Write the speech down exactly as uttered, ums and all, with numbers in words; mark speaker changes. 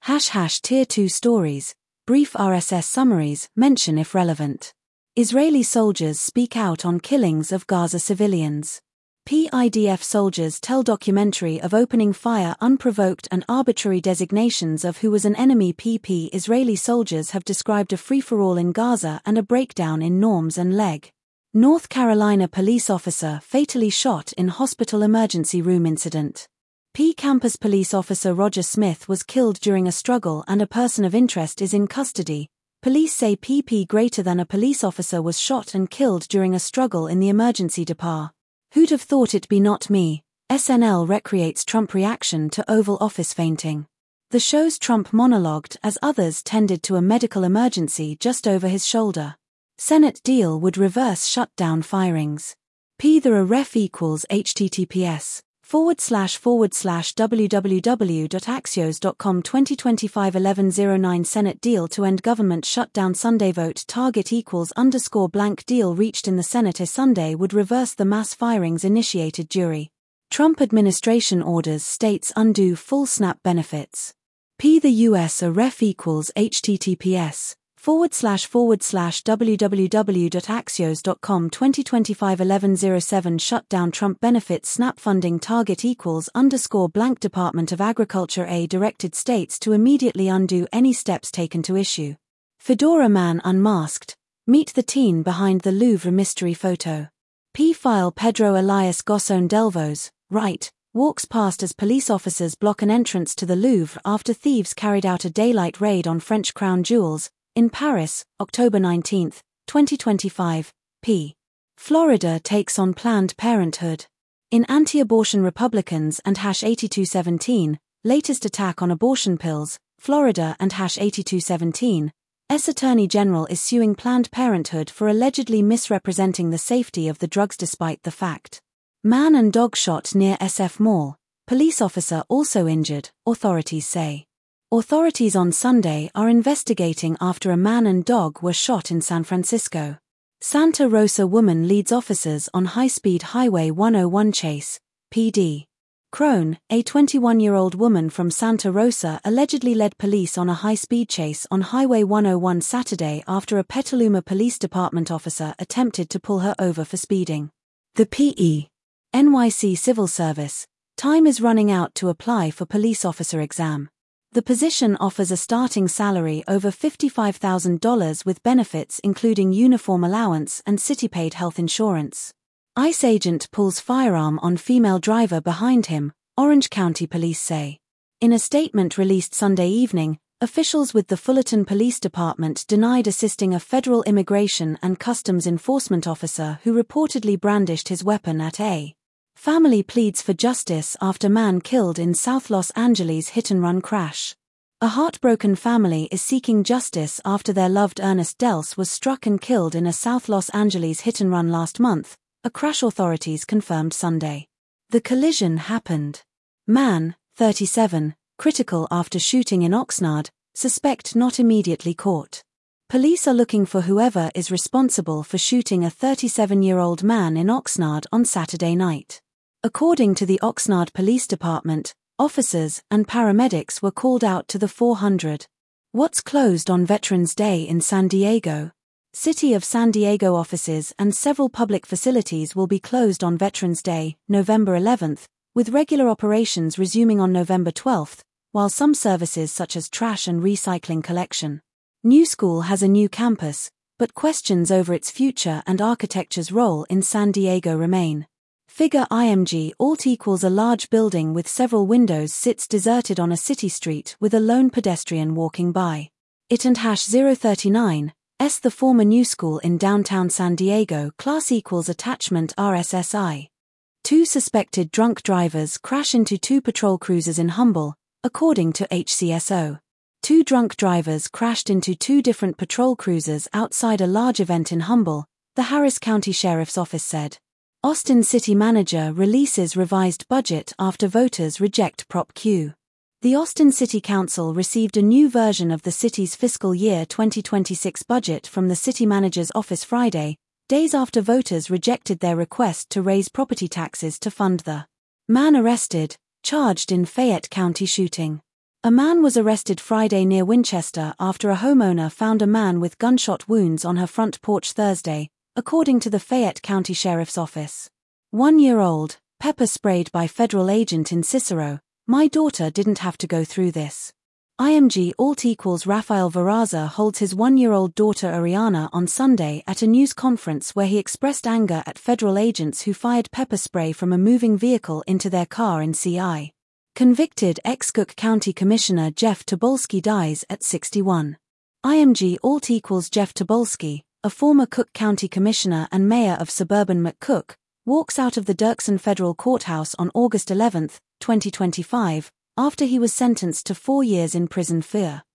Speaker 1: Hash hash Tier two stories, brief R S S summaries, mention if relevant. Israeli soldiers speak out on killings of Gaza civilians. P I D F soldiers tell documentary of opening fire unprovoked and arbitrary designations of who was an enemy. P P Israeli soldiers have described a free-for-all in Gaza and a breakdown in norms and leg. North Carolina police officer fatally shot in hospital emergency room incident. P campus police officer Roger Smith was killed during a struggle and a person of interest is in custody. Police say P P greater than a police officer was shot and killed during a struggle in the emergency department. Who'd have thought it be not me? S N L recreates Trump reaction to Oval Office fainting. The show's Trump monologued as others tended to a medical emergency just over his shoulder. Senate deal would reverse shutdown firings. P the a ref equals https forward slash forward slash www.axios.com twenty twenty-five eleven oh nine Senate deal to end government shutdown Sunday vote target equals underscore blank deal reached in the Senate a Sunday would reverse the mass firings initiated during Trump administration orders states undo full SNAP benefits. P the U S a ref equals https forward slash forward slash www.axios.com twenty twenty-five eleven oh seven shutdown Trump benefits SNAP funding target equals underscore blank Department of Agriculture A directed states to immediately undo any steps taken to issue. Fedora man unmasked. Meet the teen behind the Louvre mystery photo. P file Pedro Elias Gosson Delvos, right, walks past as police officers block an entrance to the Louvre after thieves carried out a daylight raid on French crown jewels. In Paris, October nineteenth, twenty twenty-five, p. Florida takes on Planned Parenthood. In anti-abortion Republicans and hash eighty-two seventeen, latest attack on abortion pills, Florida and hash eighty-two seventeen, S Attorney General is suing Planned Parenthood for allegedly misrepresenting the safety of the drugs despite the fact. Man and dog shot near S F Mall, police officer also injured, authorities say. Authorities on Sunday are investigating after a man and dog were shot in San Francisco. Santa Rosa woman leads officers on high-speed Highway one oh one chase, P D. Crone, a twenty-one-year-old woman from Santa Rosa allegedly led police on a high-speed chase on Highway one oh one Saturday after a Petaluma Police Department officer attempted to pull her over for speeding. The P E. N Y C Civil Service, time is running out to apply for police officer exam. The position offers a starting salary over fifty-five thousand dollars with benefits including uniform allowance and city-paid health insurance. ICE agent pulls firearm on female driver behind him, Orange County police say. In a statement released Sunday evening, officials with the Fullerton Police Department denied assisting a federal immigration and customs enforcement officer who reportedly brandished his weapon at a family pleads for justice after man killed in South Los Angeles hit-and-run crash. A heartbroken family is seeking justice after their loved Ernest Dels was struck and killed in a South Los Angeles hit-and-run last month, a crash authorities confirmed Sunday. The collision happened. Man, thirty-seven, critical after shooting in Oxnard, suspect not immediately caught. Police are looking for whoever is responsible for shooting a thirty-seven-year-old man in Oxnard on Saturday night. According to the Oxnard Police Department, officers and paramedics were called out to the four hundred. What's closed on Veterans Day in San Diego? City of San Diego offices and several public facilities will be closed on Veterans Day, November eleventh, with regular operations resuming on November twelfth, while some services such as trash and recycling collection. New School has a new campus, but questions over its future and architecture's role in San Diego remain. Figure img alt equals a large building with several windows sits deserted on a city street with a lone pedestrian walking by. It and hash zero thirty-nine, S the former New School in downtown San Diego class equals attachment R S S I. Two suspected drunk drivers crash into two patrol cruisers in Humble, according to H C S O. Two drunk drivers crashed into two different patrol cruisers outside a large event in Humble, the Harris County Sheriff's Office said. Austin City Manager releases revised budget after voters reject Prop Q. The Austin City Council received a new version of the city's fiscal year twenty twenty-six budget from the city manager's office Friday, days after voters rejected their request to raise property taxes to fund the man arrested, charged in Fayette County shooting. A man was arrested Friday near Winchester after a homeowner found a man with gunshot wounds on her front porch Thursday, according to the Fayette County Sheriff's Office. One-year-old, pepper sprayed by federal agent in Cicero. My daughter didn't have to go through this. I M G alt equals Rafael Veraza holds his one-year-old daughter Ariana on Sunday at a news conference where he expressed anger at federal agents who fired pepper spray from a moving vehicle into their car in C I. Convicted ex-Cook County Commissioner Jeff Tobolski dies at sixty-one. I M G alt equals Jeff Tobolski, a former Cook County Commissioner and mayor of suburban McCook, walks out of the Dirksen Federal Courthouse on August eleventh, twenty twenty-five, after he was sentenced to four years in prison for